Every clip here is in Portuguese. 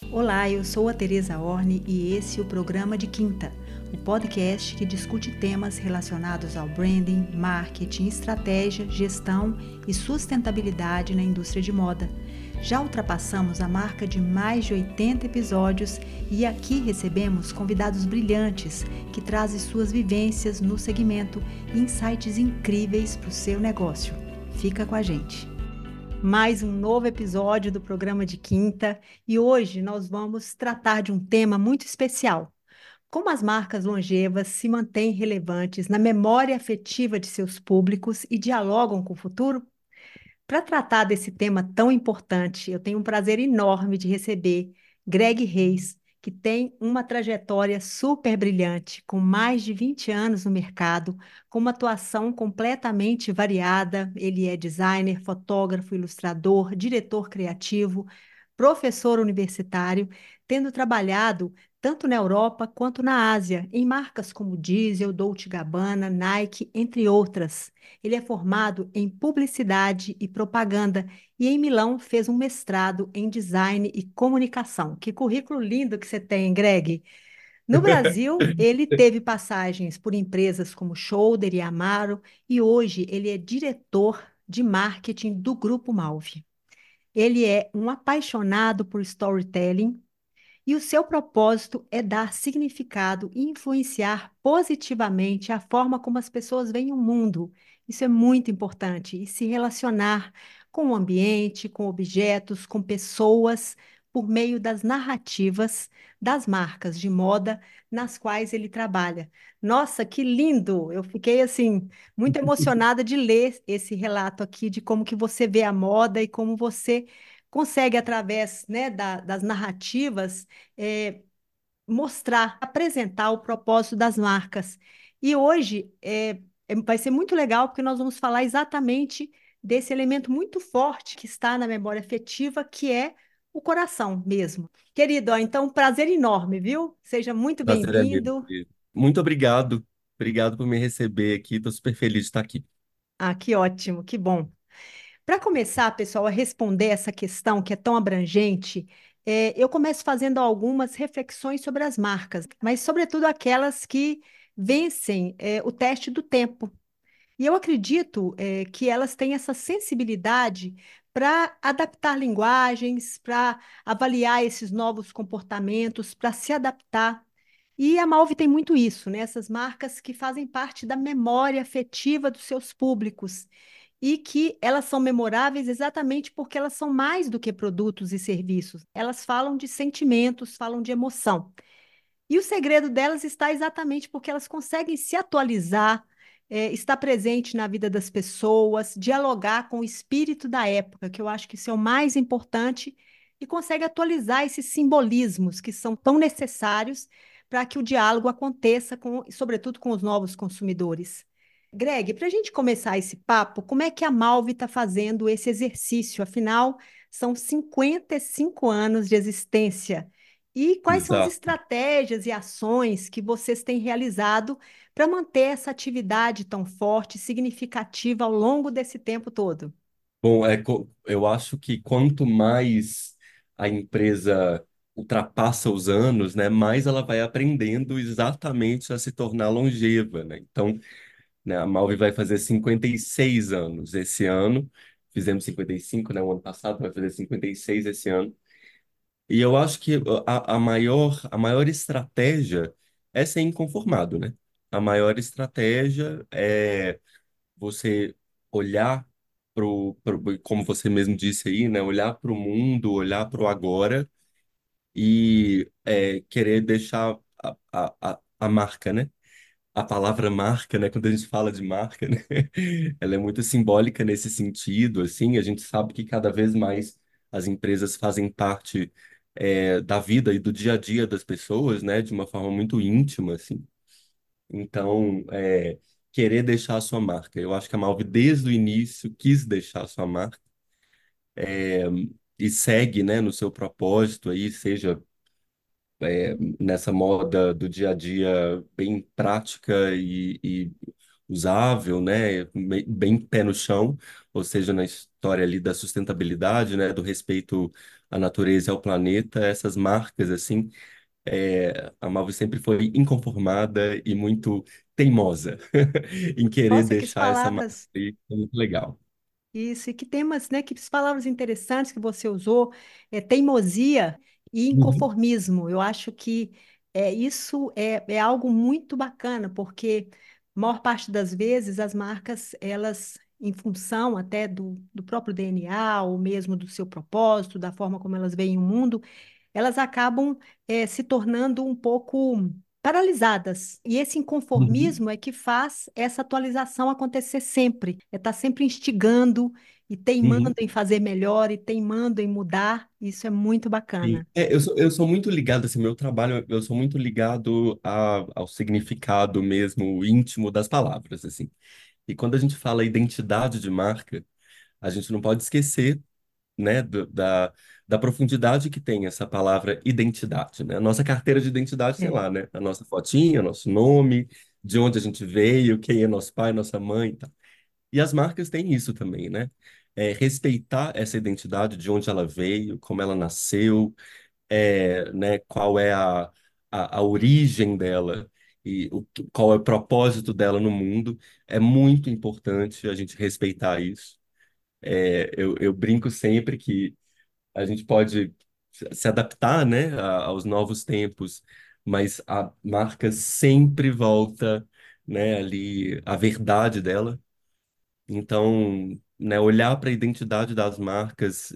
Olá, eu sou a Teresa Orne e esse é o programa de Quinta, o podcast que discute temas relacionados ao branding, marketing, estratégia, gestão e sustentabilidade na indústria de moda. Já ultrapassamos a marca de mais de 80 episódios e aqui recebemos convidados brilhantes que trazem suas vivências no segmento e insights incríveis para o seu negócio. Fica com a gente! Mais um novo episódio do programa de Quinta e hoje nós vamos tratar de um tema muito especial. Como as marcas longevas se mantêm relevantes na memória afetiva de seus públicos e dialogam com o futuro? Para tratar desse tema tão importante, eu tenho um prazer enorme de receber Greg Reis, que tem uma trajetória super brilhante, com mais de 20 anos no mercado, com uma atuação completamente variada. Ele é designer, fotógrafo, ilustrador, diretor criativo, professor universitário, tendo trabalhado tanto na Europa quanto na Ásia, em marcas como Diesel, Dolce Gabbana, Nike, entre outras. Ele é formado em publicidade e propaganda e em Milão fez um mestrado em design e comunicação. Que currículo lindo que você tem, Greg! No Brasil, ele teve passagens por empresas como Schroeder e Amaro e hoje ele é diretor de marketing do Grupo Malve. Ele é um apaixonado por storytelling e o seu propósito é dar significado e influenciar positivamente a forma como as pessoas veem o mundo. Isso é muito importante. E se relacionar com o ambiente, com objetos, com pessoas, por meio das narrativas das marcas de moda nas quais ele trabalha. Nossa, que lindo! Eu fiquei assim muito emocionada de ler esse relato aqui de como que você vê a moda e como você consegue através, né, das narrativas mostrar, apresentar o propósito das marcas. E hoje vai ser muito legal porque nós vamos falar exatamente desse elemento muito forte que está na memória afetiva, que é o coração mesmo. Querido, ó, então, um prazer enorme, viu? Seja muito Prazer é meu. bem-vindo. Muito obrigado. Obrigado por me receber aqui. Estou super feliz de estar aqui. Ah, que ótimo, que bom. Para começar, pessoal, a responder essa questão que é tão abrangente, eu começo fazendo algumas reflexões sobre as marcas, mas sobretudo aquelas que vencem, o teste do tempo. E eu acredito, que elas têm essa sensibilidade para adaptar linguagens, para avaliar esses novos comportamentos, para se adaptar. E a Malve tem muito isso, né? Essas marcas que fazem parte da memória afetiva dos seus públicos e que elas são memoráveis exatamente porque elas são mais do que produtos e serviços. Elas falam de sentimentos, falam de emoção. E o segredo delas está exatamente porque elas conseguem se atualizar, estar presente na vida das pessoas, dialogar com o espírito da época, que eu acho que isso é o mais importante, e consegue atualizar esses simbolismos que são tão necessários para que o diálogo aconteça com, sobretudo com os novos consumidores. Greg, para a gente começar esse papo, como é que a Malve está fazendo esse exercício? Afinal, são 55 anos de existência. E quais são as Exato. estratégias e ações que vocês têm realizado para manter essa atividade tão forte e significativa ao longo desse tempo todo? Bom, eu acho que quanto mais a empresa ultrapassa os anos, né, mais ela vai aprendendo exatamente a se tornar longeva, né? Então, né, a Malve vai fazer 56 anos esse ano. Fizemos 55, né, o ano passado, vai fazer 56 esse ano. E eu acho que a maior estratégia é ser inconformado, né? A maior estratégia é você olhar como você mesmo disse aí, né? Olhar para o mundo, olhar para o agora e querer deixar a marca, né? A palavra marca, né? Quando a gente fala de marca, né? Ela é muito simbólica nesse sentido, assim. A gente sabe que cada vez mais as empresas fazem parte da vida e do dia a dia das pessoas, né? De uma forma muito íntima, assim. Então, querer deixar a sua marca. Eu acho que a Malve, desde o início, quis deixar a sua marca e segue, né? No seu propósito aí, seja nessa moda do dia a dia bem prática e usável, né? Bem pé no chão, ou seja, na história ali da sustentabilidade, né? Do respeito à natureza e ao planeta, essas marcas, assim, a Malve sempre foi inconformada e muito teimosa em querer Nossa, que deixar essa marca palavras. aí, é muito legal. Isso, e que temas, né? Que palavras interessantes que você usou, teimosia e Uhum, inconformismo. Eu acho que isso é algo muito bacana, porque a maior parte das vezes as marcas, elas, em função até do próprio DNA, ou mesmo do seu propósito, da forma como elas veem o mundo, elas acabam se tornando um pouco paralisadas. E esse uhum, inconformismo é que faz essa atualização acontecer sempre. É estar sempre instigando e teimando uhum. em fazer melhor e teimando em mudar. Isso é muito Sim. bacana. Eu sou muito ligado, assim, meu trabalho, eu sou muito ligado ao significado mesmo íntimo das palavras, assim. E quando a gente fala identidade de marca, a gente não pode esquecer, né, da profundidade que tem essa palavra identidade, né? A nossa carteira de identidade tem É. lá, né? A nossa fotinha, nosso nome, de onde a gente veio, quem é nosso pai, nossa mãe, e tal. E as marcas têm isso também, né? Respeitar essa identidade, de onde ela veio, como ela nasceu, né, qual é a origem dela e qual é o propósito dela no mundo, é muito importante a gente respeitar isso. Eu brinco sempre que a gente pode se adaptar, né, aos novos tempos, mas a marca sempre volta, né, ali a verdade dela. Então, né, olhar para a identidade das marcas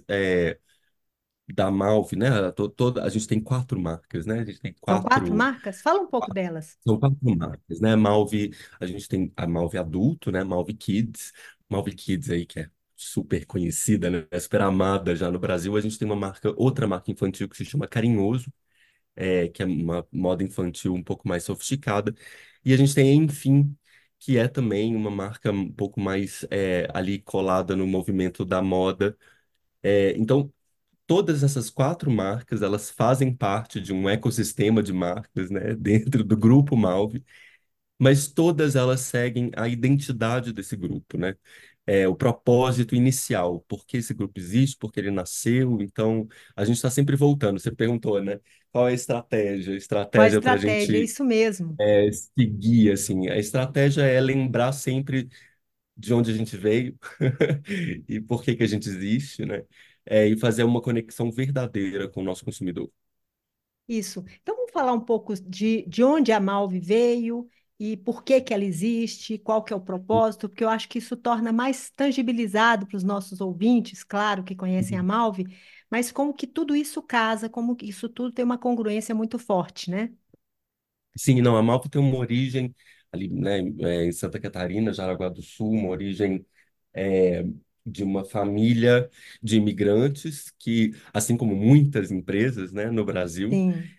da Malve, né? A gente tem quatro marcas, né? A gente tem São quatro quatro. marcas? Fala um pouco delas. São quatro marcas, né? Malve, a gente tem a Malve adulto, né? Malve Kids. Malve Kids aí, que é super conhecida, né? Super amada já no Brasil. A gente tem outra marca infantil que se chama Carinhoso, que é uma moda infantil um pouco mais sofisticada. E a gente tem a Enfim, que é também uma marca um pouco mais ali colada no movimento da moda. Então, todas essas quatro marcas, elas fazem parte de um ecossistema de marcas, né, dentro do grupo Malve, mas todas elas seguem a identidade desse grupo, né? O propósito inicial, por que esse grupo existe, por que ele nasceu. Então, a gente está sempre voltando. Você perguntou, né? Qual é a estratégia? A Qual a estratégia para a estratégia? gente Isso mesmo. seguir, assim. A estratégia é lembrar sempre de onde a gente veio e por que que a gente existe, né? E fazer uma conexão verdadeira com o nosso consumidor. Isso. Então, vamos falar um pouco de onde a Malve veio e por que que ela existe, qual que é o propósito, porque eu acho que isso torna mais tangibilizado para os nossos ouvintes, claro, que conhecem a Malve, mas como que tudo isso casa, como que isso tudo tem uma congruência muito forte, né? Sim, não, a Malta tem uma origem ali, né, em Santa Catarina, Jaraguá do Sul, uma origem é, de uma família de imigrantes que, assim como muitas empresas, né, no Brasil, Sim.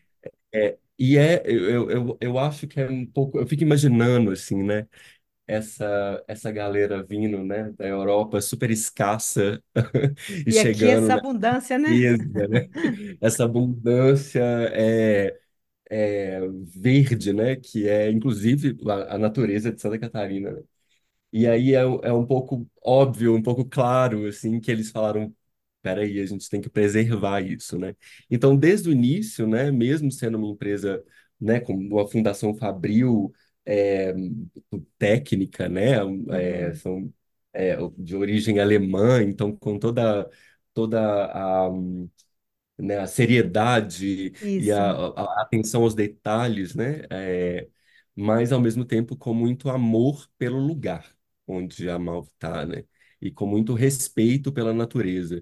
eu acho que é um pouco, eu fico imaginando, assim, né, essa galera vindo, né, da Europa super escassa e E aqui chegando essa na abundância, né? mesa, né, essa abundância verde, né, que é inclusive a natureza de Santa Catarina, né? E aí é um pouco óbvio, um pouco claro, assim, que eles falaram, peraí, a gente tem que preservar isso, né? Então, desde o início, né, mesmo sendo uma empresa, né, com uma fundação fabril, é, técnica, né, Uhum. são de origem alemã, então com toda a, né, a seriedade e Isso, a atenção aos detalhes, né? Mas ao mesmo tempo com muito amor pelo lugar onde a Malva está, né? E com muito respeito pela natureza.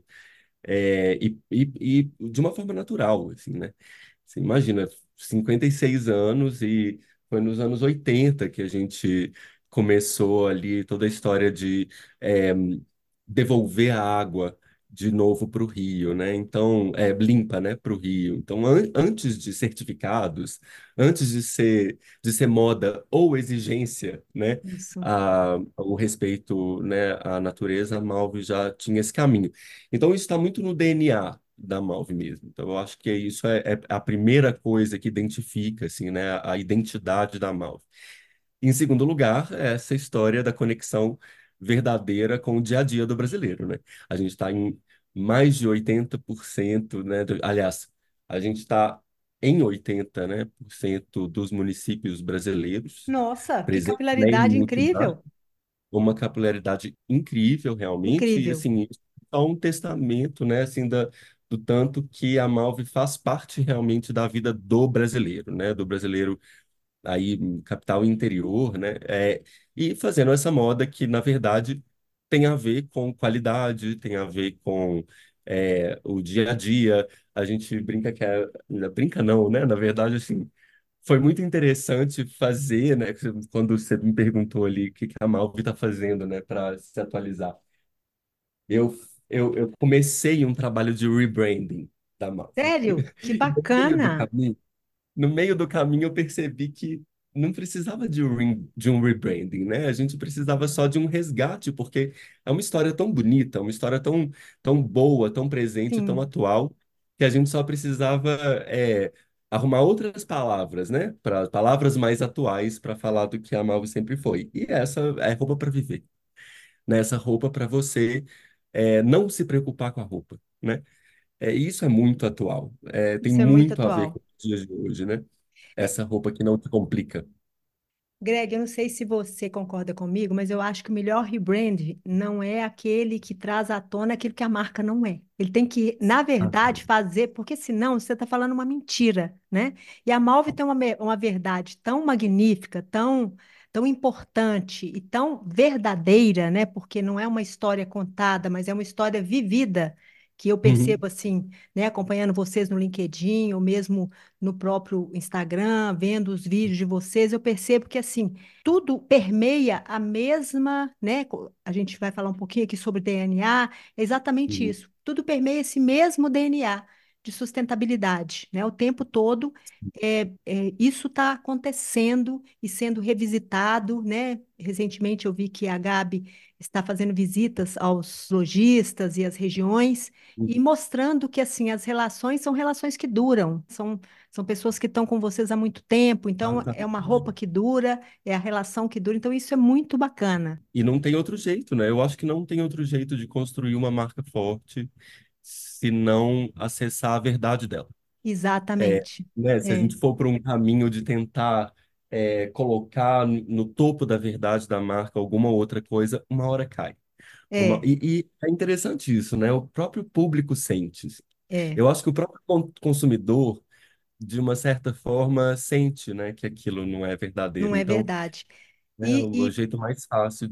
E de uma forma natural, assim, né? Você imagina, 56 anos e foi nos anos 80 que a gente começou ali toda a história de eh, devolver a água de novo para o rio, né? Então, limpa, né, para o rio. Então, antes de certificados, antes de ser moda ou exigência, né, isso. o respeito, né, à natureza, a Malve já tinha esse caminho. Então, isso está muito no DNA da Malve mesmo. Então, eu acho que isso é a primeira coisa que identifica, assim, né, a identidade da Malve. Em segundo lugar, essa história da conexão verdadeira com o dia a dia do brasileiro, né? A gente está mais de 80%, né? Aliás, a gente está em 80, né, por cento dos municípios brasileiros, Nossa, que presente, né, em capilaridade muitos, incrível. uma capilaridade incrível, realmente, e Incrível. assim, isso é um testamento, né, assim, do tanto que a Malve faz parte realmente da vida do brasileiro, né, do brasileiro aí, capital e interior, né, e fazendo essa moda que, na verdade, tem a ver com qualidade, tem a ver com o dia a dia. A gente brinca que brinca não, né, na verdade, assim, foi muito interessante fazer, né? Quando você me perguntou ali o que que a Malve está fazendo, né, para se atualizar. Eu, eu comecei um trabalho de rebranding da Malve. Sério? Que No meio do bacana. caminho, no meio do caminho eu percebi que não precisava de um rebranding, né? A gente precisava só de um resgate, porque é uma história tão bonita, uma história tão boa, tão presente, tão Sim, atual, que a gente só precisava arrumar outras palavras, né? Para palavras mais atuais para falar do que a Malve sempre foi. E essa é roupa para viver, né? Essa roupa para você não se preocupar com a roupa, né? Isso é muito atual. Tem isso é muito muito a ver com atual. os dias de hoje, né? É, Essa roupa que não te complica. Greg, eu não sei se você concorda comigo, mas eu acho que o melhor rebrand não é aquele que traz à tona aquilo que a marca não é. Ele tem que, na Ah, verdade, fazer, porque senão você está falando uma mentira, né? E a Malve tem uma verdade tão magnífica, tão importante e tão verdadeira, né? Porque não é uma história contada, mas é uma história vivida, que eu uhum, percebo assim, né? Acompanhando vocês no LinkedIn ou mesmo no próprio Instagram, vendo os vídeos de vocês, eu percebo que assim, tudo permeia a mesma, né? A gente vai falar um pouquinho aqui sobre DNA, é exatamente uhum, isso. Tudo permeia esse mesmo DNA de sustentabilidade, né? O tempo todo isso está acontecendo e sendo revisitado, né? Recentemente eu vi que a Gabi está fazendo visitas aos lojistas e às regiões e uhum. mostrando que assim as relações são relações que duram, são pessoas que estão com vocês há muito tempo, então é uma roupa Exatamente. que dura, é a relação que dura, então isso é muito bacana. E não tem outro jeito, né? Eu acho que não tem outro jeito de construir uma marca forte se não acessar a verdade dela. Exatamente. Né? Se a É, gente for por um caminho de tentar colocar no topo da verdade da marca alguma outra coisa, uma hora cai. é, E é interessante isso, né? O próprio público sente. é, Eu acho que o próprio consumidor, de uma certa forma, sente, né, que aquilo não é verdadeiro. não é Então, verdade. né, E, o e jeito mais fácil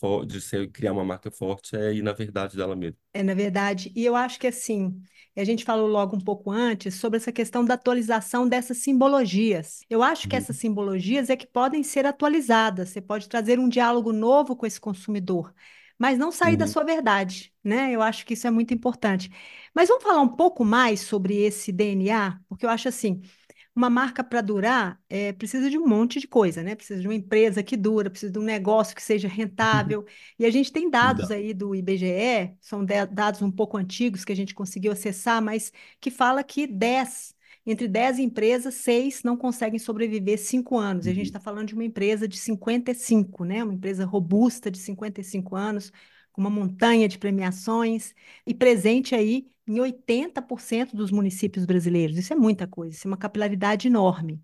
de criar uma marca forte é ir na verdade dela mesmo. na verdade, e eu acho que assim, a gente falou logo um pouco antes sobre essa questão da atualização dessas simbologias. Eu acho que essas Uhum, simbologias é que podem ser atualizadas. Você pode trazer um diálogo novo com esse consumidor, mas não sair da uhum, sua verdade, né? Eu acho que isso é muito importante. Mas vamos falar um pouco mais sobre esse DNA, porque eu acho assim. Uma marca para durar precisa de um monte de coisa, né? Precisa de uma empresa que dura, precisa de um negócio que seja rentável. E a gente tem dados exato. aí do IBGE, são dados um pouco antigos que a gente conseguiu acessar, mas que fala que entre 10 empresas, 6 não conseguem sobreviver 5 anos. E a gente Uhum, está falando de uma empresa de 55, né? Uma empresa robusta de 55 anos, com uma montanha de premiações e presente aí em 80% dos municípios brasileiros. Isso é muita coisa, isso é uma capilaridade enorme.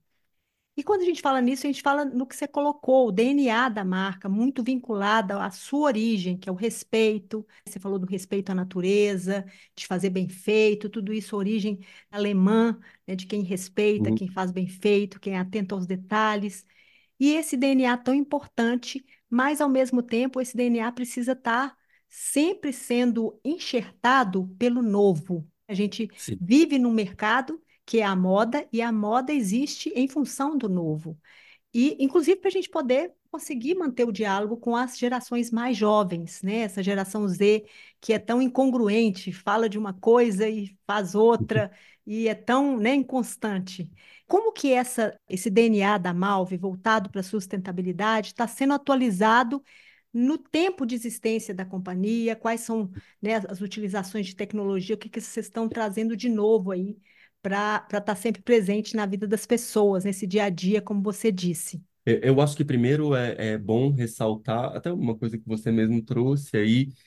E quando a gente fala nisso, a gente fala no que você colocou, o DNA da marca, muito vinculada à sua origem, que é o respeito. Você falou do respeito à natureza, de fazer bem feito, tudo isso, origem alemã, né, de quem respeita, uhum. quem faz bem feito, quem é atento aos detalhes. E esse DNA tão importante, mas ao mesmo tempo esse DNA precisa estar sempre sendo enxertado pelo novo. A gente Sim. vive num mercado que é a moda e a moda existe em função do novo. E, inclusive, para a gente poder conseguir manter o diálogo com as gerações mais jovens, né? Essa geração Z que é tão incongruente, fala de uma coisa e faz outra, e é tão, né, inconstante. Como que esse DNA da Malve, voltado para a sustentabilidade, está sendo atualizado no tempo de existência da companhia? Quais são, né, as utilizações de tecnologia? O que que vocês estão trazendo de novo aí para estar sempre presente na vida das pessoas, nesse dia a dia, como você disse? Eu acho que primeiro é bom ressaltar até uma coisa que você mesmo trouxe aí,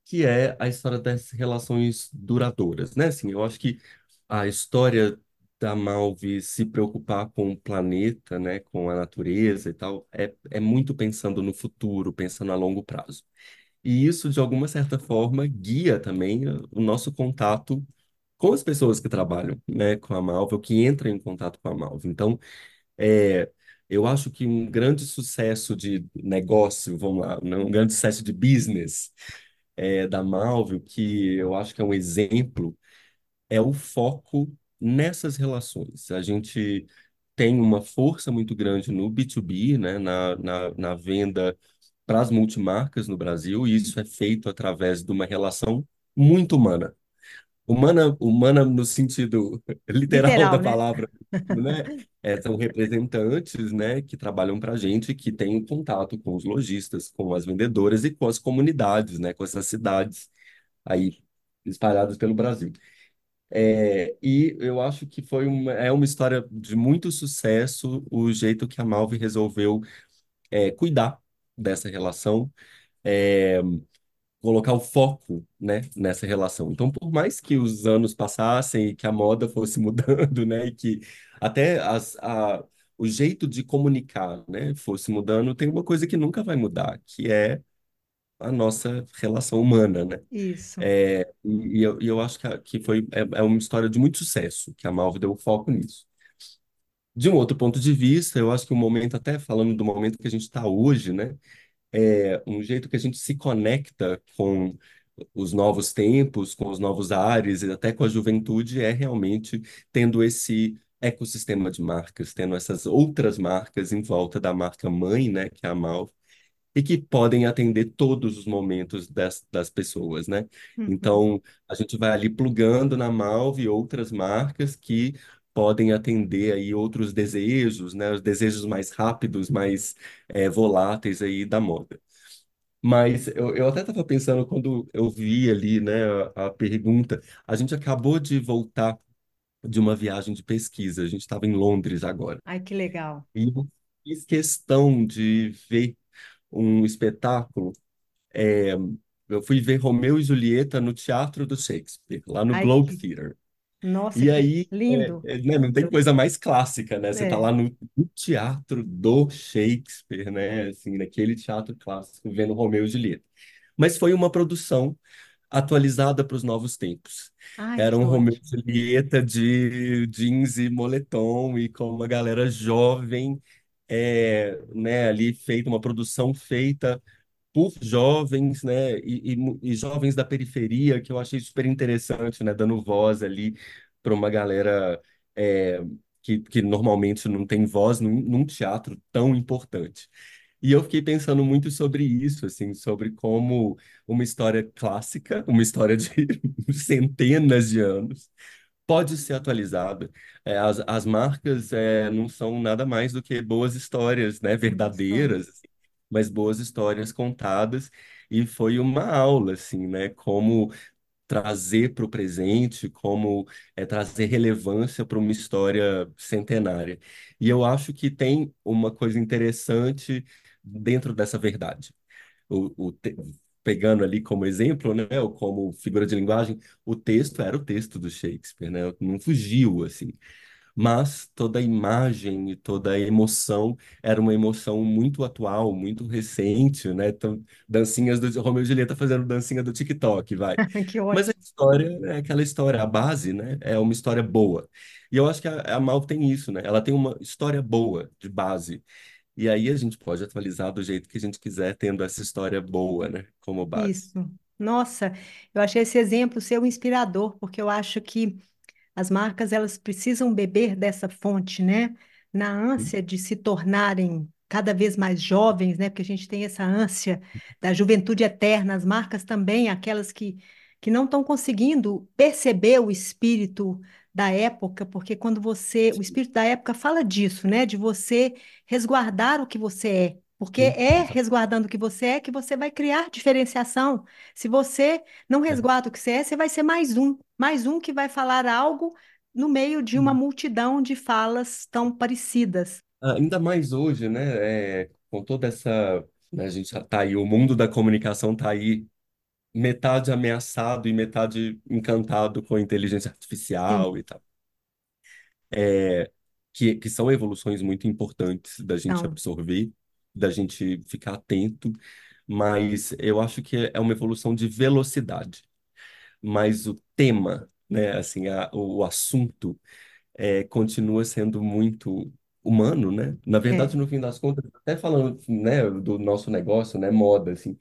que é a história das relações duradouras, né? Assim, eu acho que a história da Malve se preocupar com o planeta, né, com a natureza e tal, é muito pensando no futuro, pensando a longo prazo. E isso, de alguma certa forma, guia também o nosso contato com as pessoas que trabalham, né, com a Malve, ou que entram em contato com a Malve. Então, é, eu acho que um grande sucesso de negócio, vamos lá, né, um grande sucesso de business da Malve, que eu acho que é um exemplo, é o foco nessas relações. A gente tem uma força muito grande no B2B, né, na venda para as multimarcas no Brasil, e isso é feito através de uma relação muito humana. Humana no sentido literal da Literal, né? palavra, né? São representantes, né, que trabalham para a gente, que têm um contato com os lojistas, com as vendedoras e com as comunidades, né, com essas cidades aí espalhadas pelo Brasil. E eu acho que é uma história de muito sucesso o jeito que a Malve resolveu cuidar dessa relação, é, colocar o foco, né, nessa relação. Então, por mais que os anos passassem e que a moda fosse mudando, né, e que até o jeito de comunicar, né, fosse mudando, tem uma coisa que nunca vai mudar, que é a nossa relação humana, né? Isso. E eu acho que é uma história de muito sucesso, que a Malve deu foco nisso. De um outro ponto de vista, eu acho que o momento, até falando do momento que a gente está hoje, né? Um jeito que a gente se conecta com os novos tempos, com os novos ares e até com a juventude é realmente tendo esse ecossistema de marcas, tendo essas outras marcas em volta da marca mãe, né, que é a Malve, e que podem atender todos os momentos das pessoas, né? Uhum. Então, a gente vai ali plugando na Malve outras marcas que podem atender aí outros desejos, né? Os desejos mais rápidos, mais voláteis aí da moda. Mas eu até estava pensando quando eu vi ali, né, a pergunta, a gente acabou de voltar de uma viagem de pesquisa, a gente estava em Londres agora. Ai, que legal. E eu fiz questão de ver um espetáculo. é, eu fui ver Romeu e Julieta no Teatro do Shakespeare, lá no Ai, Globe que... Theatre. Nossa, E que aí, lindo. né, não tem coisa mais clássica, né? Você tá É. lá no Teatro do Shakespeare, né? Assim, naquele teatro clássico, vendo Romeu e Julieta. Mas foi uma produção atualizada para os novos tempos. Ai, Era que um Romeu e ótimo. Julieta de jeans e moletom e com uma galera jovem, né, ali feita, uma produção feita por jovens, né, e jovens da periferia, que eu achei super interessante, né, dando voz ali para uma galera é, que normalmente não tem voz num teatro tão importante. E eu fiquei pensando muito sobre isso, assim, sobre como uma história clássica, uma história de centenas de anos, pode ser atualizada. As marcas não são nada mais do que boas histórias, né, Isso. verdadeiras, assim, mas boas histórias contadas. E foi uma aula, assim, né, como trazer para o presente, como trazer relevância para uma história centenária. E eu acho que tem uma coisa interessante dentro dessa verdade. Pegando ali como exemplo, né, ou como figura de linguagem, o texto era o texto do Shakespeare, né? Não fugiu assim, mas toda a imagem e toda a emoção era uma emoção muito atual, muito recente, né? Então, dancinhas do Romeu e Julieta fazendo dancinha do TikTok, vai. Que Mas a ótimo. história é aquela história, a base, né? É uma história boa. E eu acho que a Mal tem isso, né? Ela tem uma história boa de base. E aí a gente pode atualizar do jeito que a gente quiser, tendo essa história boa, né? Como base. Isso. Nossa, eu achei esse exemplo seu inspirador, porque eu acho que as marcas elas precisam beber dessa fonte, né? Na ânsia de se tornarem cada vez mais jovens, né? Porque a gente tem essa ânsia da juventude eterna. As marcas também, aquelas que não estão conseguindo perceber o espírito da época, porque quando você, o espírito da época fala disso, né? De você resguardar o que você é. Porque Sim, é exato. resguardando o que você é que você vai criar diferenciação. Se você não É. resguarda o que você é, você vai ser mais um que vai falar algo no meio de uma multidão de falas tão parecidas. Ainda mais hoje, né? Com toda essa. Né, a gente já tá aí, o mundo da comunicação tá aí metade ameaçado e metade encantado com a inteligência Sim, artificial e tal. É, que são evoluções muito importantes da gente então, absorver, da gente ficar atento, mas eu acho que é uma evolução de velocidade. Mas o tema, né, assim, o assunto continua sendo muito humano, né? Na verdade, é. no fim das contas, até falando, né, do nosso negócio, né, moda, assim,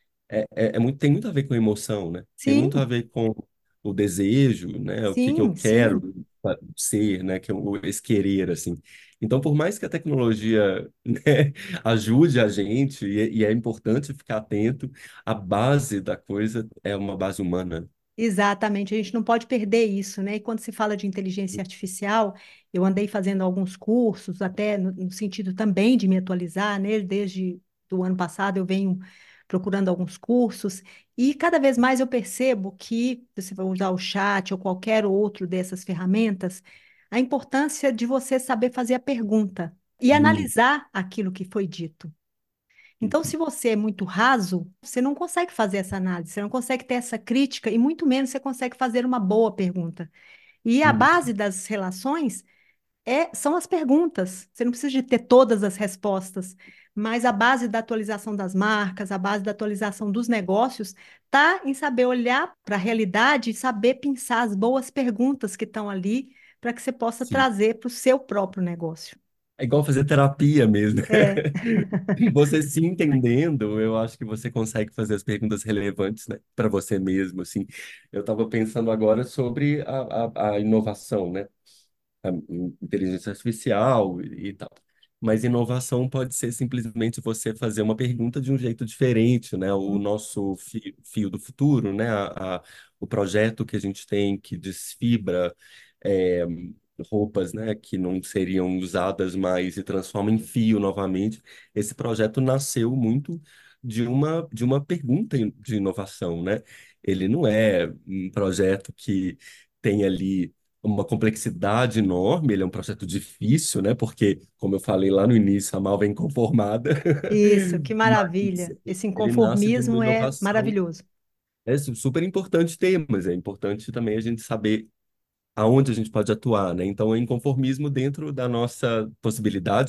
muito, tem muito a ver com emoção, né? Tem muito a Sim, ver com o desejo, né? O que que eu sim, quero sim. ser, né? Que é esse querer, assim. Então, por mais que a tecnologia, né, ajude a gente, e é importante ficar atento, a base da coisa é uma base humana. Exatamente, a gente não pode perder isso, né? E quando se fala de inteligência artificial, eu andei fazendo alguns cursos, até no sentido também de me atualizar, né? Desde do ano passado eu venho procurando alguns cursos, e cada vez mais eu percebo que se você vai usar o chat ou qualquer outro dessas ferramentas, a importância de você saber fazer a pergunta e Hum, analisar aquilo que foi dito. Então, se você é muito raso, você não consegue fazer essa análise, você não consegue ter essa crítica e muito menos você consegue fazer uma boa pergunta. E a hum, base das relações são as perguntas. Você não precisa de ter todas as respostas, mas a base da atualização das marcas, a base da atualização dos negócios, está em saber olhar para a realidade e saber pensar as boas perguntas que estão ali para que você possa sim. trazer para o seu próprio negócio. É igual fazer terapia mesmo. É, Você se entendendo, eu acho que você consegue fazer as perguntas relevantes, né, para você mesmo, assim. Eu estava pensando agora sobre a inovação, né, a inteligência artificial e tal. Mas inovação pode ser simplesmente você fazer uma pergunta de um jeito diferente, né? O nosso fio do futuro, né? O projeto que a gente tem que desfibra é, roupas, né? Que não seriam usadas mais e transforma em fio novamente. Esse projeto nasceu muito de uma pergunta de inovação, né? Ele não é um projeto que tem ali uma complexidade enorme, ele é um projeto difícil, né? Porque, como eu falei lá no início, a Malva é inconformada, isso, que mas maravilha. Esse ele nasce de uma inconformismo é inovação. maravilhoso. É super importante ter, mas é importante também a gente saber aonde a gente pode atuar, né? Então, é inconformismo dentro da nossa possibilidade,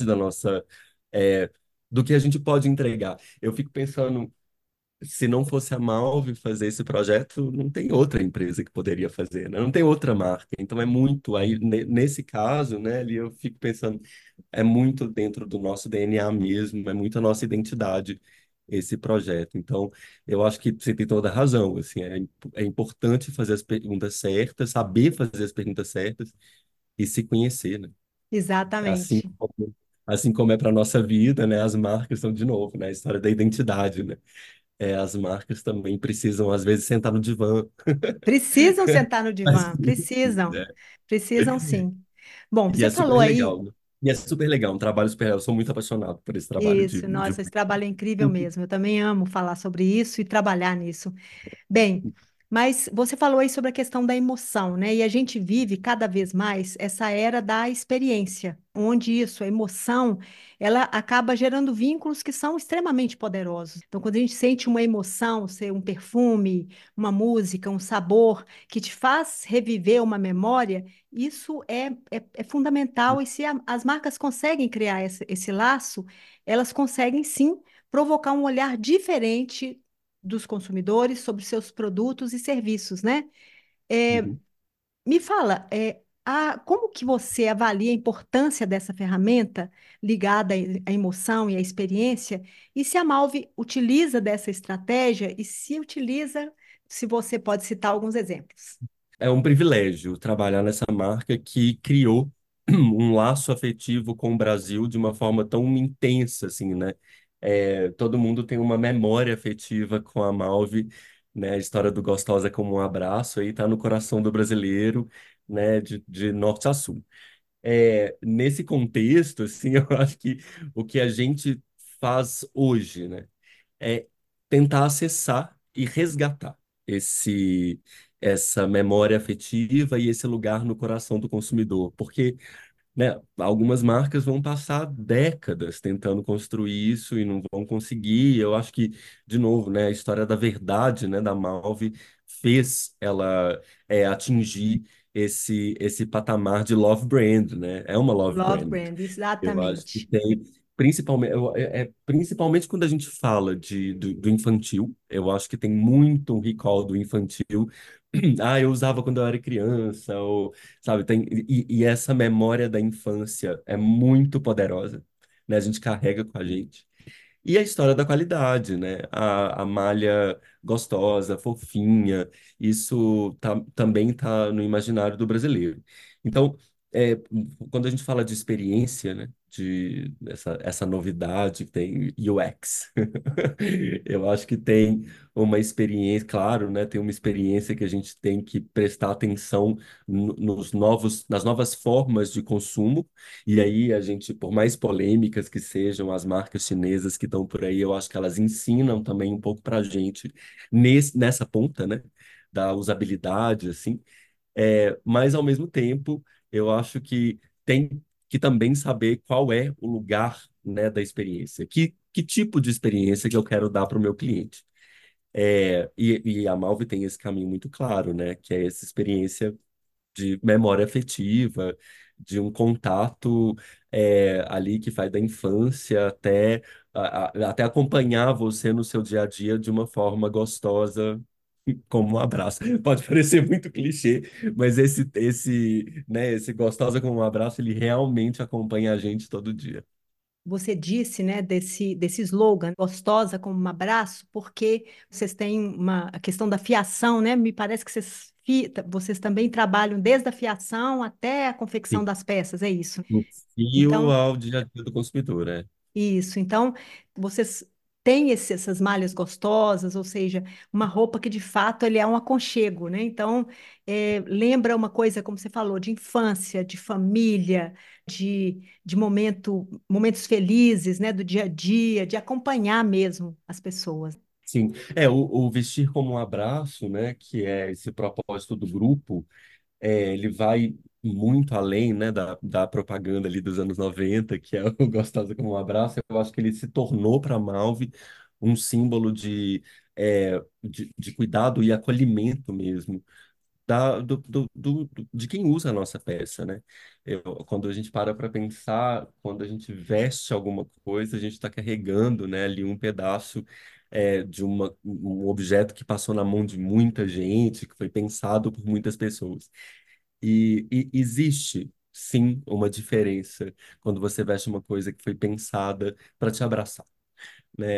é, do que a gente pode entregar. Eu fico pensando, se não fosse a Malve fazer esse projeto, não tem outra empresa que poderia fazer, né? Não tem outra marca. Então é muito aí nesse caso, né? Ali eu fico pensando, é muito dentro do nosso DNA mesmo, é muito a nossa identidade esse projeto. Então eu acho que você tem toda a razão. Assim, é importante fazer as perguntas certas, saber fazer as perguntas certas e se conhecer, né? Assim Exatamente. como, assim como é para nossa vida, né? As marcas são de novo, né? A história da identidade, né? As marcas também precisam, às vezes, sentar no divã. Precisam sentar no Mas, divã, precisam, é, precisam sim. Bom, e você é falou super aí, legal, né? E é super legal, um trabalho super legal. Eu sou muito apaixonado por esse trabalho isso, de... nossa, esse trabalho é incrível mesmo. Eu também amo falar sobre isso e trabalhar nisso. Bem, mas você falou aí sobre a questão da emoção, né? E a gente vive cada vez mais essa era da experiência, onde isso, a emoção, ela acaba gerando vínculos que são extremamente poderosos. Então, quando a gente sente uma emoção, ser um perfume, uma música, um sabor que te faz reviver uma memória, isso é fundamental. E se as marcas conseguem criar esse laço, elas conseguem sim provocar um olhar diferente dos consumidores sobre seus produtos e serviços, né? É, Uhum. me fala, como que você avalia a importância dessa ferramenta ligada à emoção e à experiência? E se a Malve utiliza dessa estratégia e se utiliza, se você pode citar alguns exemplos. É um privilégio trabalhar nessa marca que criou um laço afetivo com o Brasil de uma forma tão intensa, assim, né? Todo mundo tem uma memória afetiva com a Malve, né? A história do Gostosa como um abraço aí tá no coração do brasileiro, né? De norte a sul. Nesse contexto, assim, eu acho que o que a gente faz hoje, né? É tentar acessar e resgatar essa memória afetiva e esse lugar no coração do consumidor, porque né? Algumas marcas vão passar décadas tentando construir isso e não vão conseguir. Eu acho que, de novo, né, a história da verdade, né, da Malve fez ela atingir esse patamar de love brand, né? É uma love Love brand. brand, Eu acho que exatamente. tem, principalmente, principalmente quando a gente fala do infantil, eu acho que tem muito um recall do infantil. Ah, eu usava quando eu era criança, ou, sabe, e essa memória da infância é muito poderosa, né? A gente carrega com a gente. E a história da qualidade, né? A malha gostosa, fofinha, isso também está no imaginário do brasileiro. Então, é, quando a gente fala de experiência, né? De essa novidade que tem UX, eu acho que tem uma experiência, claro, né? Tem uma experiência que a gente tem que prestar atenção nas novas formas de consumo e aí a gente, por mais polêmicas que sejam as marcas chinesas que estão por aí, eu acho que elas ensinam também um pouco para a gente nessa ponta, né, da usabilidade, assim. Mas ao mesmo tempo, eu acho que tem que também saber qual é o lugar, né, da experiência. Que tipo de experiência que eu quero dar para o meu cliente? E a Malve tem esse caminho muito claro, né, que é essa experiência de memória afetiva, de um contato ali que vai da infância até acompanhar você no seu dia a dia de uma forma gostosa, como um abraço. Pode parecer muito clichê, mas esse gostosa como um abraço, ele realmente acompanha a gente todo dia. Você disse, né, desse slogan, gostosa como um abraço, porque vocês têm a questão da fiação, né? Me parece que vocês também trabalham desde a fiação até a confecção Sim, das peças, é isso. do fio Então, ao dia a dia do consumidor, né? isso. Então, vocês têm essas malhas gostosas, ou seja, uma roupa que de fato ele é um aconchego, né? Então, lembra uma coisa, como você falou, de infância, de família, de momentos felizes, né? Do dia a dia, de acompanhar mesmo as pessoas. Sim, o vestir como um abraço, né, que é esse propósito do grupo, ele vai muito além, né, da propaganda ali dos anos 90, que é o Gostosa como um Abraço. Eu acho que ele se tornou para a Malve um símbolo de cuidado e acolhimento mesmo de quem usa a nossa peça, né? Quando a gente para pensar, quando a gente veste alguma coisa, a gente está carregando, né, ali um pedaço de um objeto que passou na mão de muita gente, que foi pensado por muitas pessoas. E existe, sim, uma diferença quando você veste uma coisa que foi pensada para te abraçar, né?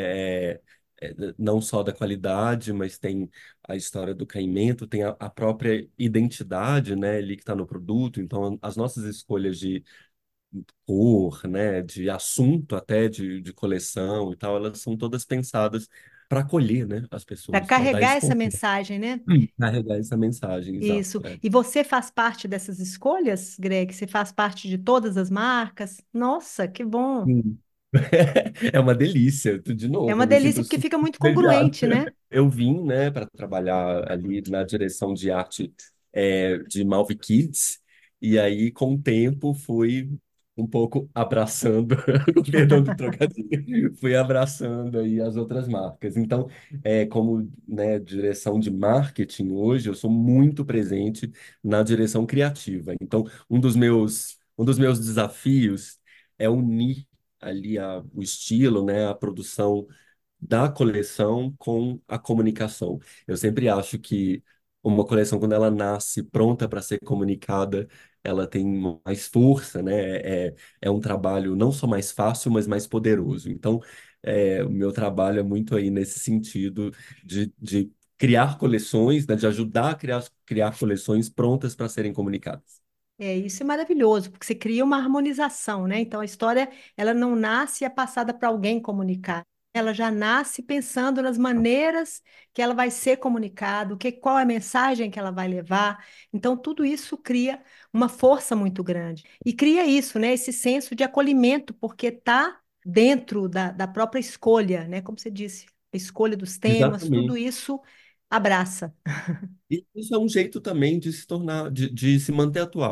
Não só da qualidade, mas tem a história do caimento, tem a própria identidade, né, ali que está no produto. Então, as nossas escolhas de cor, né, de assunto até de coleção e tal, elas são todas pensadas para acolher, né, as Para pessoas, para dar carregar esse essa conforto, mensagem, né? carregar essa mensagem, exato. Isso. E você faz parte dessas escolhas, Greg? Você faz parte de todas as marcas? Nossa, que bom! Sim. É uma delícia. De É novo, uma eu me delícia sinto porque super fica muito privilegiado. congruente, né? Eu vim, né, para trabalhar ali na direção de arte de Malve Kids, e aí, com o tempo, fui um pouco abraçando, com perdão do trocadilho, fui abraçando aí as outras marcas. Então, como, né, direção de marketing hoje, eu sou muito presente na direção criativa. Então, um dos meus desafios é unir ali o estilo, né, a produção da coleção com a comunicação. Eu sempre acho que uma coleção, quando ela nasce pronta para ser comunicada, ela tem mais força, né? É um trabalho não só mais fácil, mas mais poderoso. Então, o meu trabalho é muito aí nesse sentido de criar coleções, né, de ajudar a criar coleções prontas para serem comunicadas. Isso é maravilhoso, porque você cria uma harmonização, né? Então a história, ela não nasce e é passada para alguém comunicar. Ela já nasce pensando nas maneiras que ela vai ser comunicada, qual é a mensagem que ela vai levar. Então tudo isso cria uma força muito grande. E cria isso, né? Esse senso de acolhimento, porque está dentro da própria escolha, né? Como você disse, a escolha dos temas, tudo Exatamente. isso abraça. E isso é um jeito também de se tornar, de se manter atual.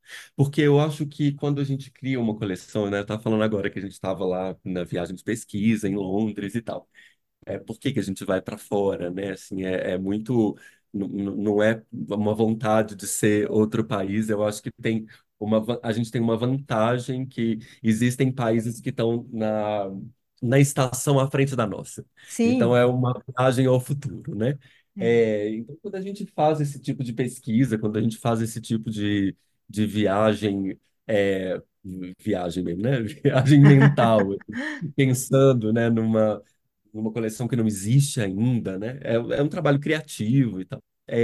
Porque eu acho que quando a gente cria uma coleção, né? Eu estava falando agora que a gente estava lá na viagem de pesquisa em Londres e tal. Por que que a gente vai para fora, né? Assim, é muito, não é uma vontade de ser outro país. Eu acho que tem a gente tem uma vantagem que existem países que estão na estação à frente da nossa. Então Sim, é uma viagem ao futuro, né? é. Então quando a gente faz esse tipo de pesquisa, quando a gente faz esse tipo de viagem, viagem mesmo, né? Viagem mental, pensando, né, numa coleção que não existe ainda, né? É um trabalho criativo e tal.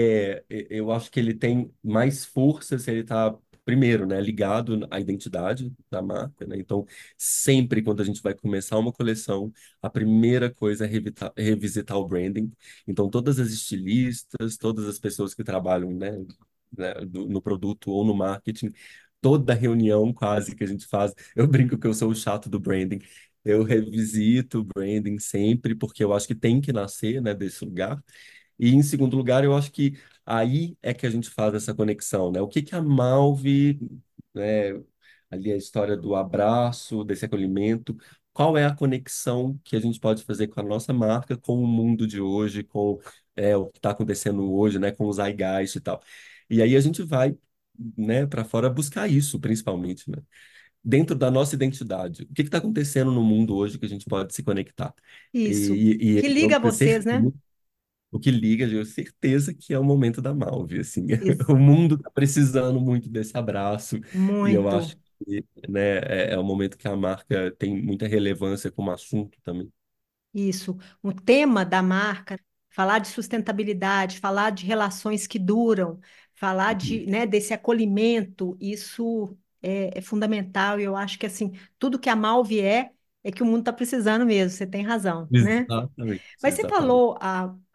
Eu acho que ele tem mais força se ele está, primeiro, né, ligado à identidade da marca, né? Então, sempre quando a gente vai começar uma coleção, a primeira coisa é revisitar o branding. Então, todas as estilistas, todas as pessoas que trabalham, né, no produto ou no marketing, toda reunião quase que a gente faz, eu brinco que eu sou o chato do branding. Eu revisito o branding sempre, porque eu acho que tem que nascer, né, desse lugar. E em segundo lugar, eu acho que aí é que a gente faz essa conexão, né? O que que a Malve, né, ali a história do abraço, desse acolhimento, qual é a conexão que a gente pode fazer com a nossa marca, com o mundo de hoje, com o que está acontecendo hoje, né, com os zeitgeist e tal. E aí a gente vai, né, para fora buscar isso, principalmente, né? Dentro da nossa identidade. O que está acontecendo no mundo hoje que a gente pode se conectar? Isso. E Que eu liga tenho vocês, né? certeza, o que liga, eu tenho certeza que é o momento da Malve, assim. O Isso. mundo está precisando muito desse abraço e eu acho Muito. que, né, é o momento que a marca tem muita relevância como assunto também. Isso. O tema da marca, falar de sustentabilidade, falar de relações que duram, falar Uhum. de, né, desse acolhimento, isso é fundamental. E eu acho que assim, tudo que a Malve é que o mundo está precisando mesmo. Você tem razão, né? Exatamente, Mas você exatamente. falou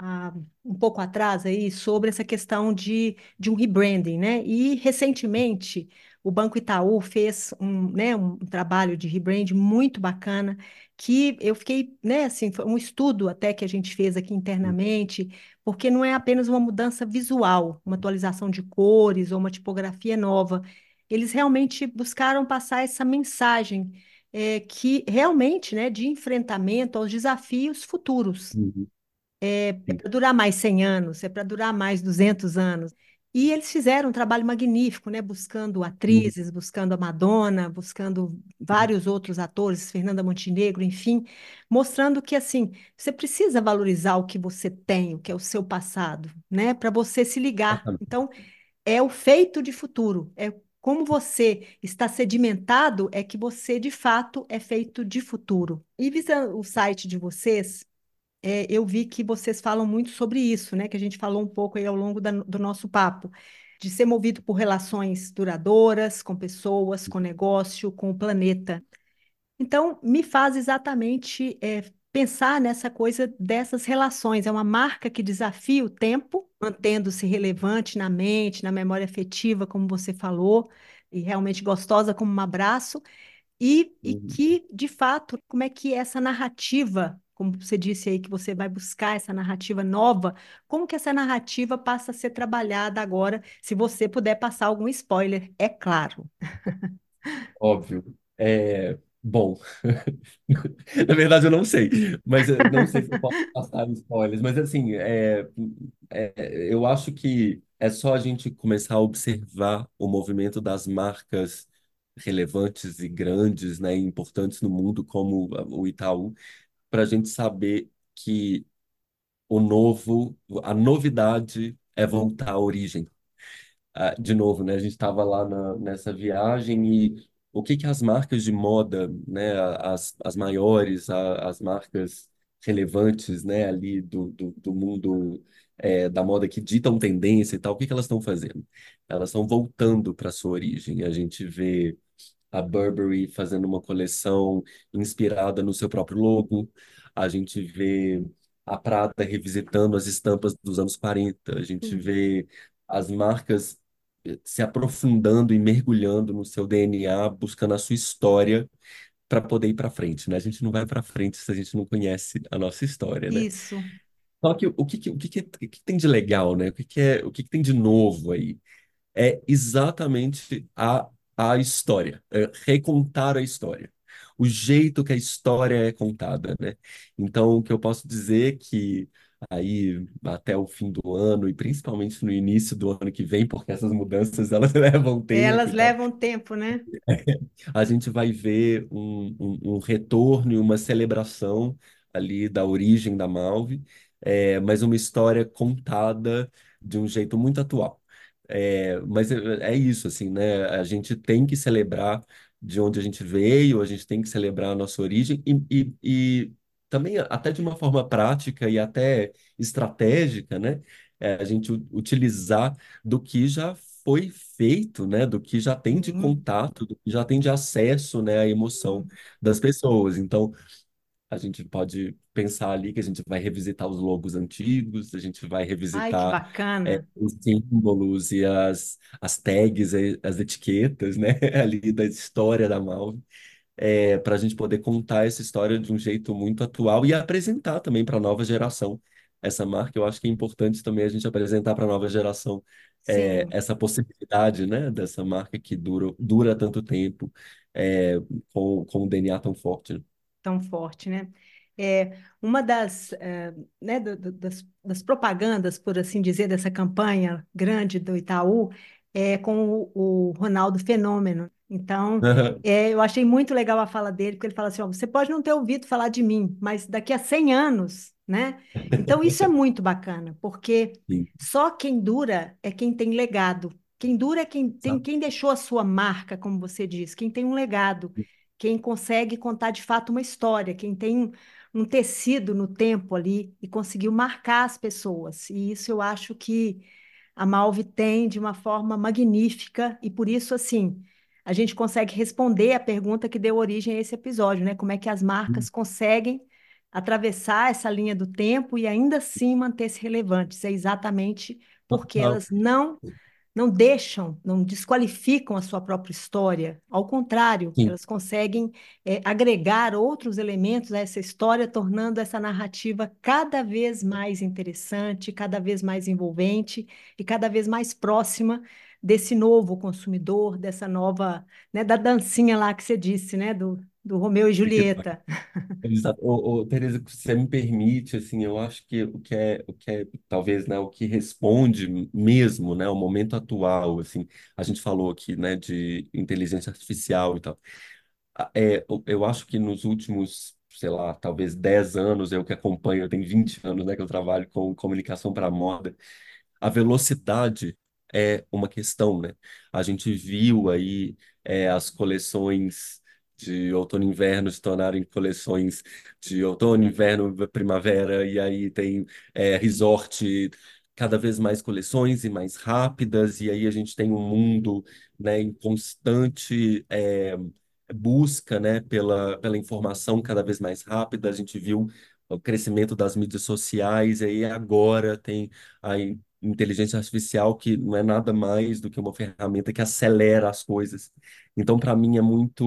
um pouco atrás aí sobre essa questão de um rebranding, né? E recentemente o Banco Itaú fez né, um trabalho de rebranding muito bacana, que eu fiquei, né, assim, foi um estudo até que a gente fez aqui internamente, porque não é apenas uma mudança visual, uma atualização de cores ou uma tipografia nova. Eles realmente buscaram passar essa mensagem que realmente, né, de enfrentamento aos desafios futuros. Uhum. É Sim. para durar mais 100 anos, é para durar mais 200 anos. E eles fizeram um trabalho magnífico, né, buscando Uhum. atrizes, buscando a Madonna, buscando vários outros atores, Fernanda Montenegro, enfim, mostrando que assim, você precisa valorizar o que você tem, o que é o seu passado, né, para você se ligar. Exatamente. Então, é o feito de futuro. É como você está sedimentado, é que você, de fato, é feito de futuro. E visando o site de vocês, eu vi que vocês falam muito sobre isso, né? Que a gente falou um pouco aí ao longo do nosso papo, de ser movido por relações duradouras, com pessoas, com negócio, com o planeta. Então, me faz exatamente pensar nessa coisa dessas relações. É uma marca que desafia o tempo, mantendo-se relevante na mente, na memória afetiva, como você falou, e realmente gostosa como um abraço, e Uhum. que, de fato, como é que essa narrativa, como você disse aí, que você vai buscar essa narrativa nova, como que essa narrativa passa a ser trabalhada agora, se você puder passar algum spoiler, é claro. Óbvio. Bom, na verdade eu não sei, mas eu não sei se eu posso passar spoilers, mas assim, eu acho que é só a gente começar a observar o movimento das marcas relevantes e grandes, né, e importantes no mundo, como o Itaú, para a gente saber que a novidade é voltar à origem. De novo, né? A gente estava lá nessa viagem e o que que as marcas de moda, né? As maiores, as marcas relevantes, né? Ali do mundo da moda que ditam tendência e tal, o que que elas estão fazendo? Elas estão voltando para sua origem. A gente vê a Burberry fazendo uma coleção inspirada no seu próprio logo. A gente vê a Prada revisitando as estampas dos anos 40. A gente Sim. vê as marcas se aprofundando e mergulhando no seu DNA, buscando a sua história para poder ir para frente, né? A gente não vai para frente se a gente não conhece a nossa história, né? Isso. Só que o que que tem de legal, né? O que que tem de novo aí? é exatamente a história, é recontar a história. O jeito que a história é contada, né? Então, o que eu posso dizer é que aí até o fim do ano e principalmente no início do ano que vem, porque essas mudanças elas levam tempo Elas e tal, levam tempo, né? a gente vai ver um retorno e uma celebração ali da origem da Malve, mas uma história contada de um jeito muito atual. Mas é isso, assim, né? A gente tem que celebrar de onde a gente veio, a gente tem que celebrar a nossa origem e também até de uma forma prática e até estratégica, né? A gente utilizar do que já foi feito, né? Do que já tem de Sim, contato, do que já tem de acesso, né? À emoção sim. das pessoas. Então, a gente pode pensar ali que a gente vai revisitar os logos antigos, a gente vai Ai, que revisitar bacana. os símbolos e as tags, as etiquetas, né? Ali da história da Malve para a gente poder contar essa história de um jeito muito atual e apresentar também para a nova geração essa marca. Eu acho que é importante também a gente apresentar para a nova geração Sim. essa possibilidade, né, dessa marca que dura tanto tempo, é, com um DNA tão forte, né? Tão forte, né? Uma né, das propagandas, por assim dizer, dessa campanha grande do Itaú é com o Ronaldo Fenômeno. Então, eu achei muito legal a fala dele, porque ele fala assim, ó, você pode não ter ouvido falar de mim, mas daqui a 100 anos, né? Então, isso é muito bacana, porque Sim, só quem dura é quem tem legado. Quem dura é sabe? quem deixou a sua marca, como você diz, quem tem um legado, quem consegue contar de fato uma história, quem tem um tecido no tempo ali e conseguiu marcar as pessoas. E isso eu acho que a Malve tem de uma forma magnífica e por isso, assim, a gente consegue responder a pergunta que deu origem a esse episódio, né? Como é que as marcas conseguem atravessar essa linha do tempo e ainda assim manter-se relevantes? É exatamente porque Total. elas não deixam, não desqualificam a sua própria história. Ao contrário, Sim, elas conseguem agregar outros elementos a essa história, tornando essa narrativa cada vez mais interessante, cada vez mais envolvente e cada vez mais próxima desse novo consumidor, dessa nova, né, da dancinha lá que você disse, né, do Romeu e Julieta. exato. Tereza, se você me permite, assim, eu acho que o que é talvez, né, o que responde mesmo, né, ao momento atual, assim, a gente falou aqui, né, de inteligência artificial e tal. Eu acho que nos últimos, sei lá, talvez 10 anos, eu que acompanho, eu tenho 20 anos, né, que eu trabalho com comunicação para moda, a velocidade é uma questão, né? A gente viu aí as coleções de outono e inverno se tornarem coleções de outono, inverno, primavera, e aí tem resort, cada vez mais coleções e mais rápidas, e aí a gente tem um mundo, né, em constante busca, né, pela informação cada vez mais rápida. A gente viu o crescimento das mídias sociais, e aí agora tem a inteligência artificial, que não é nada mais do que uma ferramenta que acelera as coisas. Então, para mim,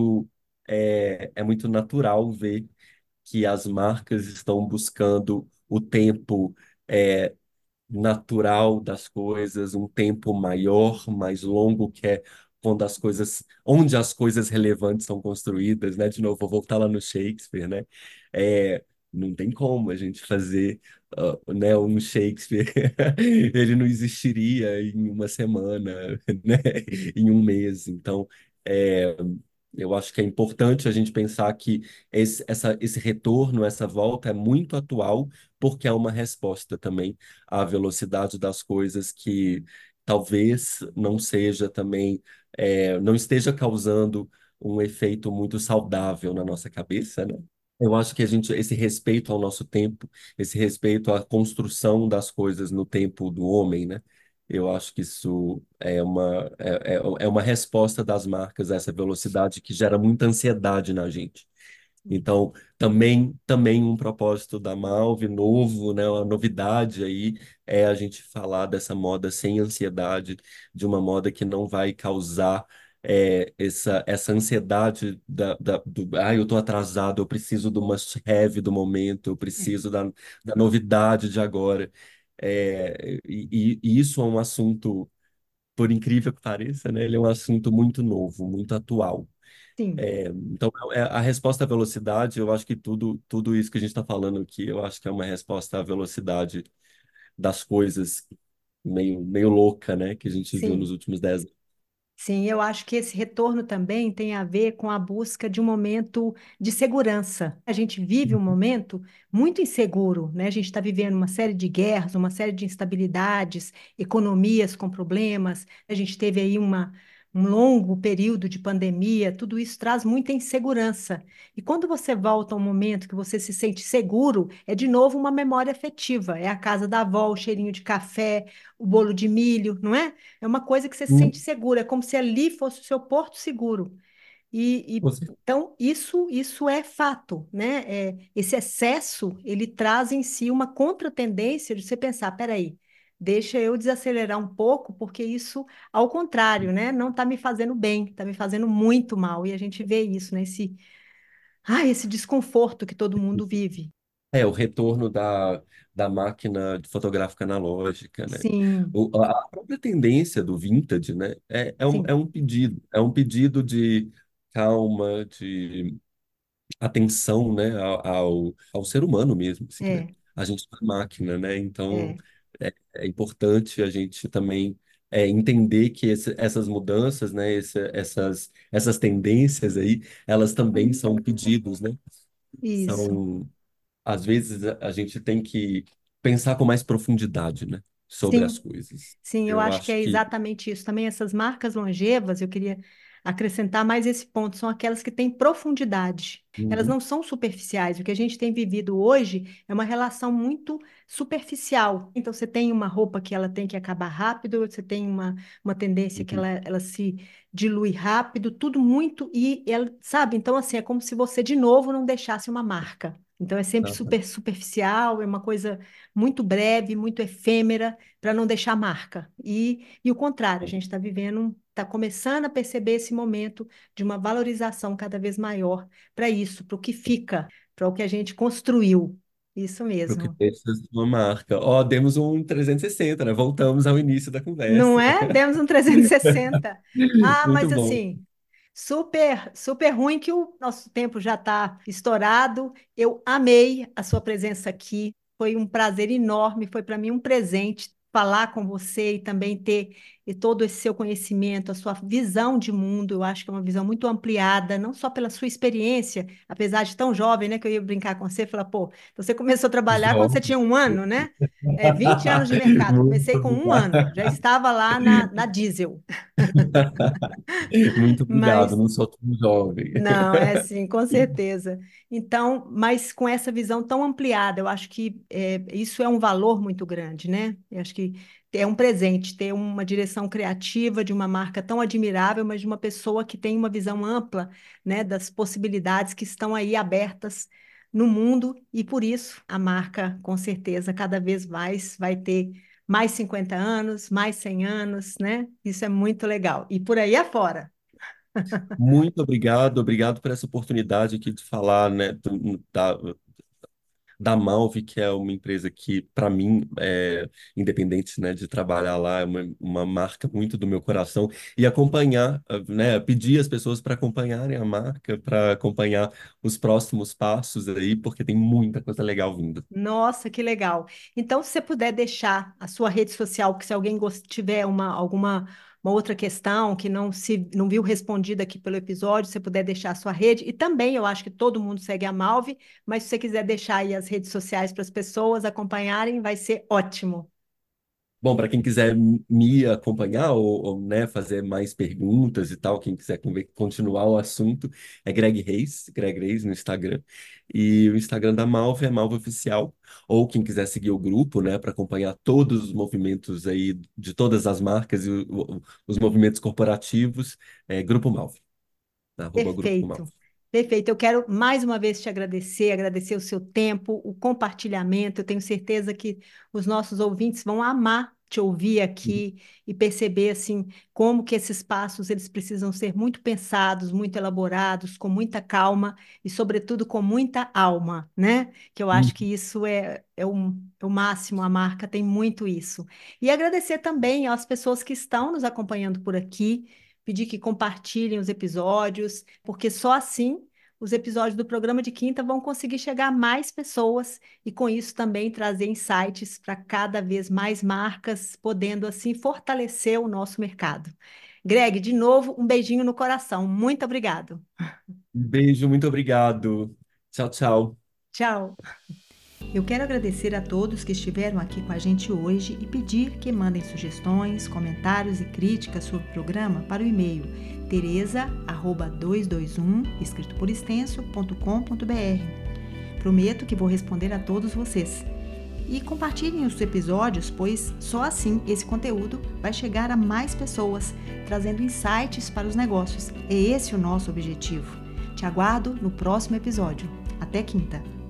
é muito natural ver que as marcas estão buscando o tempo é, natural das coisas, um tempo maior, mais longo, que é onde as coisas relevantes são construídas, né? De novo, vou voltar lá no Shakespeare, né? É, não tem como a gente fazer, né, um Shakespeare, ele não existiria em uma semana, né? Em um mês. Então, é, eu acho que é importante a gente pensar que esse retorno, essa volta é muito atual, porque é uma resposta também à velocidade das coisas que talvez não seja também, não esteja causando um efeito muito saudável na nossa cabeça, né? Eu acho que esse respeito ao nosso tempo, esse respeito à construção das coisas no tempo do homem, né? Eu acho que isso é uma resposta das marcas a essa velocidade que gera muita ansiedade na gente. Então, também um propósito da Malve novo, né, uma novidade aí é a gente falar dessa moda sem ansiedade, de uma moda que não vai causar essa ansiedade eu tô atrasado, eu preciso do must-have do momento, eu preciso da novidade de agora. E isso é um assunto por incrível que pareça, né, ele é um assunto muito novo, muito atual. Sim, Então, a resposta à velocidade, eu acho que tudo isso que a gente está falando aqui, eu acho que é uma resposta à velocidade das coisas meio louca, né, que a gente viu nos sim. últimos 10 anos. Sim, eu acho que esse retorno também tem a ver com a busca de um momento de segurança. A gente vive um momento muito inseguro, né? A gente está vivendo uma série de guerras, uma série de instabilidades, economias com problemas. A gente teve aí um longo período de pandemia, tudo isso traz muita insegurança. E quando você volta a um momento que você se sente seguro, é de novo uma memória afetiva. É a casa da avó, o cheirinho de café, o bolo de milho, não é? É uma coisa que você se sente Hum, segura, é como se ali fosse o seu porto seguro. você- Então, isso é fato, né? Esse excesso, ele traz em si uma contratendência de você pensar, peraí, deixa eu desacelerar um pouco, porque isso, ao contrário, né? Não está me fazendo bem, está me fazendo muito mal. E a gente vê isso, né? Esse desconforto que todo mundo vive. o retorno da máquina de fotográfica analógica, né? Sim, A própria tendência do vintage, né? É sim, um pedido de calma, de atenção, né, ao ser humano mesmo, assim, né? é, A gente é máquina, né? Então é. é importante a gente também entender que essas mudanças, né, essas tendências aí, elas também são pedidos, né? Isso. São, às vezes a gente tem que pensar com mais profundidade, né, sobre as Sim. coisas. Sim, eu Eu acho que acho é que exatamente isso. Também essas marcas longevas, eu queria acrescentar mais esse ponto, são aquelas que têm profundidade. Elas Uhum, não são superficiais. O que a gente tem vivido hoje é uma relação muito superficial. Então, você tem uma roupa que ela tem que acabar rápido, você tem uma tendência que uhum, ela se dilui rápido, tudo muito, e ela, sabe? Então, assim, é como se você, de novo, não deixasse uma marca. Então, é sempre super exatamente. superficial, é uma coisa muito breve, muito efêmera para não deixar marca. E o contrário, a gente está vivendo, está começando a perceber esse momento de uma valorização cada vez maior para isso, para o que fica, para o que a gente construiu. Isso Para o que mesmo. pensa sua marca. Ó, demos um 360, né? Voltamos ao início da Não conversa. é? Demos um 360. Ah, Muito mas bom. assim, super, super ruim que o nosso tempo já está estourado. Eu amei a sua presença aqui. Foi um prazer enorme, foi para mim um presente falar com você e também ter todo esse seu conhecimento, a sua visão de mundo. Eu acho que é uma visão muito ampliada, não só pela sua experiência, apesar de tão jovem, né, que eu ia brincar com você, falar, pô, você começou a trabalhar quando você Jovem. tinha 1 ano, né? 20 anos de mercado. Muito Comecei com 1 ano, obrigado. já estava lá na Diesel. Muito obrigado. Mas Não sou tão jovem. não, é sim, com certeza. Então, mas com essa visão tão ampliada, eu acho que isso é um valor muito grande, né? Eu acho que é um presente ter uma direção criativa de uma marca tão admirável, mas de uma pessoa que tem uma visão ampla, né, das possibilidades que estão aí abertas no mundo, e por isso a marca, com certeza, cada vez mais vai ter mais 50 anos, mais 100 anos, né? Isso é muito legal. E por aí afora. Muito obrigado. Obrigado por essa oportunidade aqui de falar, né, da Malve, que é uma empresa que, para mim, independente, né, de trabalhar lá, é uma marca muito do meu coração. E acompanhar, né, pedir às pessoas para acompanharem a marca, para acompanhar os próximos passos aí, porque tem muita coisa legal vindo. Nossa, que legal. Então, se você puder deixar a sua rede social, que se alguém tiver uma outra questão que não viu respondida aqui pelo episódio, você puder deixar a sua rede. E também eu acho que todo mundo segue a Malve, mas se você quiser deixar aí as redes sociais para as pessoas acompanharem, vai ser ótimo. Bom, para quem quiser me acompanhar né, fazer mais perguntas e tal, quem quiser continuar o assunto, é Greg Reis no Instagram. E o Instagram da Malve é Malve Oficial. Ou quem quiser seguir o grupo, né, para acompanhar todos os movimentos aí de todas as marcas e os movimentos corporativos, é Grupo Malve, @Grupo Malve. Perfeito. Perfeito. Eu quero mais uma vez te agradecer, agradecer o seu tempo, o compartilhamento. Eu tenho certeza que os nossos ouvintes vão amar te ouvir aqui e perceber assim como que esses passos eles precisam ser muito pensados, muito elaborados, com muita calma e sobretudo com muita alma, né? Que eu acho que isso é o máximo, a marca tem muito isso. E agradecer também às pessoas que estão nos acompanhando por aqui, pedir que compartilhem os episódios, porque só assim os episódios do programa de quinta vão conseguir chegar a mais pessoas e com isso também trazer insights para cada vez mais marcas, podendo assim fortalecer o nosso mercado. Greg, de novo, um beijinho no coração. Muito obrigado. Beijo, muito obrigado. Tchau, tchau. Tchau. Eu quero agradecer a todos que estiveram aqui com a gente hoje e pedir que mandem sugestões, comentários e críticas sobre o programa para o e-mail teresa@221, escrito por extenso.com.br. Prometo que vou responder a todos vocês. E compartilhem os episódios, pois só assim esse conteúdo vai chegar a mais pessoas, trazendo insights para os negócios. É esse o nosso objetivo. Te aguardo no próximo episódio. Até quinta!